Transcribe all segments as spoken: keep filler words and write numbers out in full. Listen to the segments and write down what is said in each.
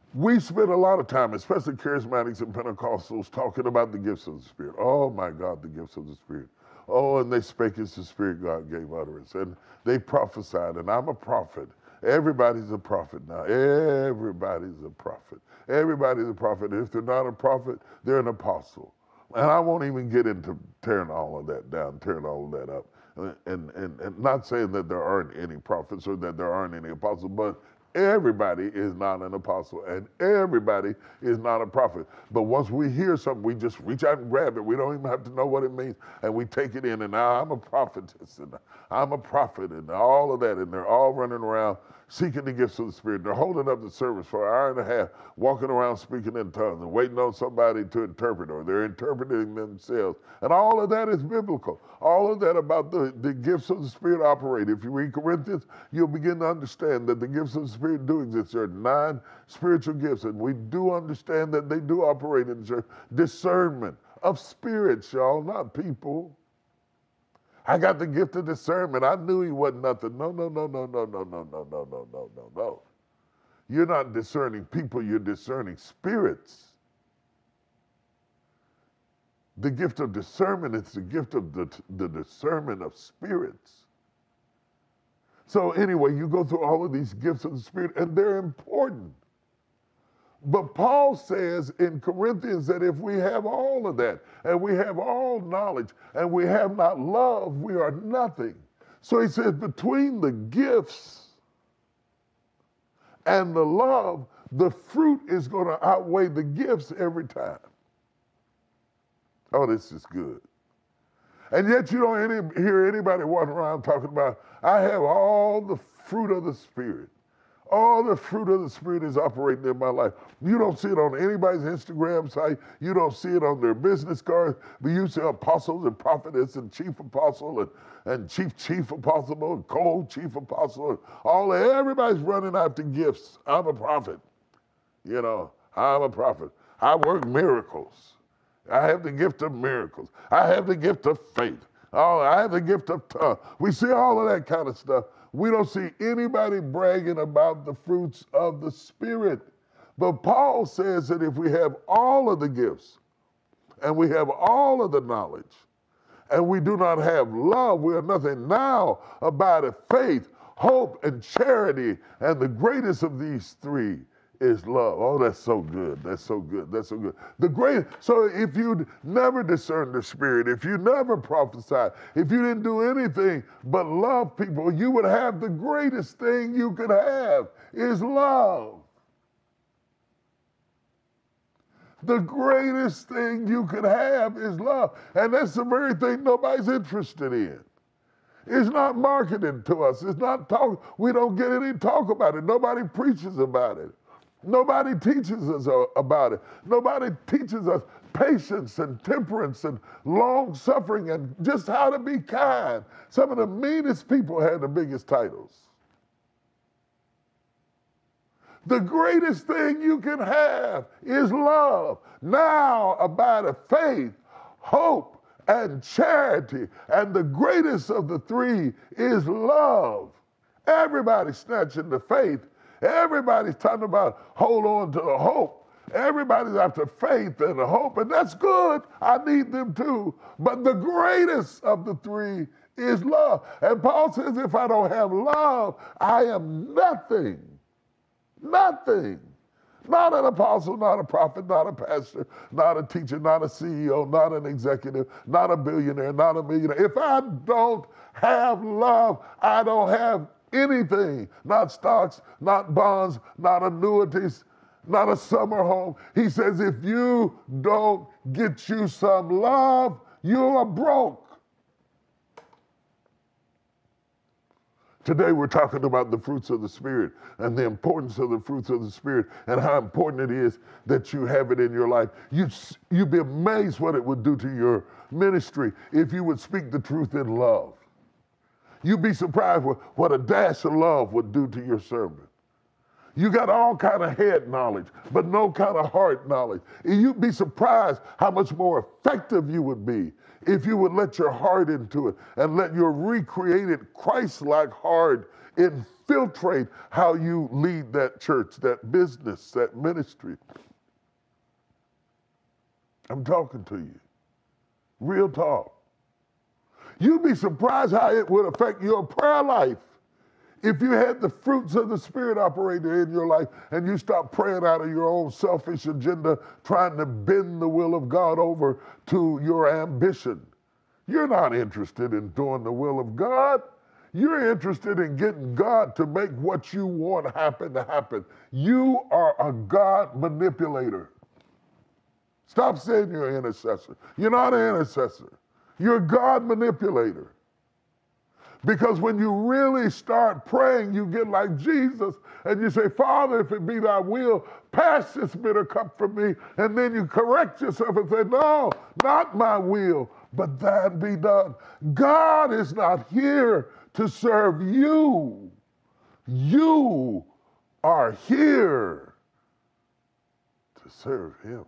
We spend a lot of time, especially charismatics and Pentecostals, talking about the gifts of the Spirit. Oh my God, the gifts of the Spirit. Oh, and they spake as the Spirit God gave utterance. And they prophesied, and I'm a prophet. Everybody's a prophet now. Everybody's a prophet. Everybody's a prophet. If they're not a prophet, they're an apostle. And I won't even get into tearing all of that down, tearing all of that up. And, and, and not saying that there aren't any prophets or that there aren't any apostles, but everybody is not an apostle and everybody is not a prophet. But once we hear something, we just reach out and grab it. We don't even have to know what it means. And we take it in. And now I'm a prophetess and I'm a prophet and all of that. And they're all running around seeking the gifts of the Spirit. They're holding up the service for an hour and a half, walking around speaking in tongues and waiting on somebody to interpret, or they're interpreting themselves. And all of that is biblical. All of that about the, the gifts of the Spirit operate. If you read Corinthians, you'll begin to understand that the gifts of the Spirit do exist. There are nine spiritual gifts, and we do understand that they do operate in the church. Discernment of spirits, y'all, not people. I got the gift of discernment. I knew he wasn't nothing. No, no, no, no, no, no, no, no, no, no, no, no, no. You're not discerning people, you're discerning spirits. The gift of discernment is the gift of the, the discernment of spirits. So anyway, you go through all of these gifts of the Spirit, and they're important. But Paul says in Corinthians that if we have all of that, and we have all knowledge, and we have not love, we are nothing. So he says between the gifts and the love, the fruit is going to outweigh the gifts every time. Oh, this is good. And yet you don't any, hear anybody walking around talking about, I have all the fruit of the Spirit. All the fruit of the Spirit is operating in my life. You don't see it on anybody's Instagram site. You don't see it on their business cards. But you see apostles and prophetess and chief apostle and, and chief chief apostle and co-chief apostle. And all everybody's running after gifts. I'm a prophet. You know, I'm a prophet. I work miracles. I have the gift of miracles. I have the gift of faith. Oh, I have the gift of tongue. We see all of that kind of stuff. We don't see anybody bragging about the fruits of the Spirit. But Paul says that if we have all of the gifts and we have all of the knowledge and we do not have love, we are nothing. Now abideth faith, hope, and charity, and the greatest of these three is love. Oh, that's so good. That's so good. That's so good. The great. So if you never discerned the Spirit, if you never prophesied, if you didn't do anything but love people, you would have the greatest thing you could have is love. The greatest thing you could have is love. And that's the very thing nobody's interested in. It's not marketed to us. It's not talk. We don't get any talk about it. Nobody preaches about it. Nobody teaches us about it. Nobody teaches us patience and temperance and long suffering and just how to be kind. Some of the meanest people had the biggest titles. The greatest thing you can have is love. Now abideth faith, hope, and charity. And the greatest of the three is love. Everybody's snatching the faith. Everybody's talking about hold on to the hope. Everybody's after faith and the hope, and that's good. I need them too. But the greatest of the three is love. And Paul says, if I don't have love, I am nothing. Nothing. Not an apostle, not a prophet, not a pastor, not a teacher, not a C E O, not an executive, not a billionaire, not a millionaire. If I don't have love, I don't have anything. Not stocks, not bonds, not annuities, not a summer home. He says, if you don't get you some love, you are broke. Today we're talking about the fruits of the Spirit and the importance of the fruits of the Spirit and how important it is that you have it in your life. You'd, you'd be amazed what it would do to your ministry if you would speak the truth in love. You'd be surprised what, what a dash of love would do to your sermon. You got all kind of head knowledge, but no kind of heart knowledge. And you'd be surprised how much more effective you would be if you would let your heart into it and let your recreated Christ-like heart infiltrate how you lead that church, that business, that ministry. I'm talking to you. Real talk. You'd be surprised how it would affect your prayer life if you had the fruits of the Spirit operating in your life and you stop praying out of your own selfish agenda, trying to bend the will of God over to your ambition. You're not interested in doing the will of God. You're interested in getting God to make what you want happen to happen. You are a God manipulator. Stop saying you're an intercessor. You're not an intercessor. You're a God manipulator. Because when you really start praying, you get like Jesus and you say, Father, if it be thy will, pass this bitter cup from me. And then you correct yourself and say, no, not my will, but thine be done. God is not here to serve you. You are here to serve him.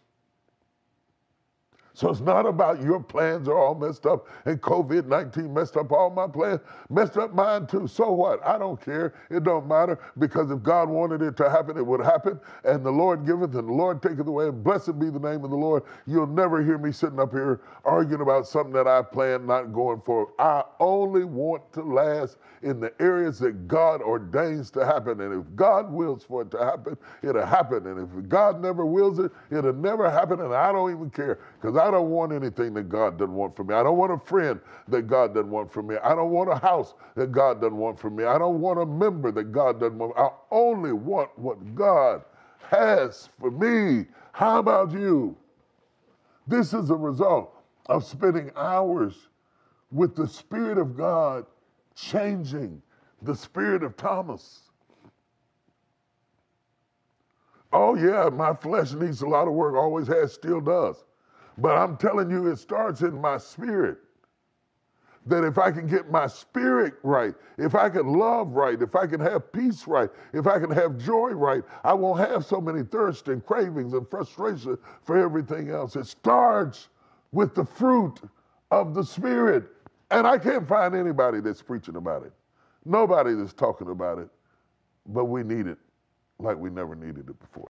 So it's not about your plans are all messed up and COVID nineteen messed up all my plans, messed up mine too. So what? I don't care. It don't matter, because if God wanted it to happen, it would happen. And the Lord giveth and the Lord taketh away. And blessed be the name of the Lord. You'll never hear me sitting up here arguing about something that I planned not going for. I only want to last in the areas that God ordains to happen. And if God wills for it to happen, it'll happen. And if God never wills it, it'll never happen. And I don't even care, because I don't want anything that God doesn't want from me. I don't want a friend that God doesn't want from me. I don't want a house that God doesn't want from me. I don't want a member that God doesn't want. I only want what God has for me. How about you? This is a result of spending hours with the Spirit of God changing the spirit of Thomas. Oh yeah, my flesh needs a lot of work, always has, still does. But I'm telling you, it starts in my spirit. That if I can get my spirit right, if I can love right, if I can have peace right, if I can have joy right, I won't have so many thirst and cravings and frustration for everything else. It starts with the fruit of the Spirit. And I can't find anybody that's preaching about it. Nobody that's talking about it. But we need it like we never needed it before.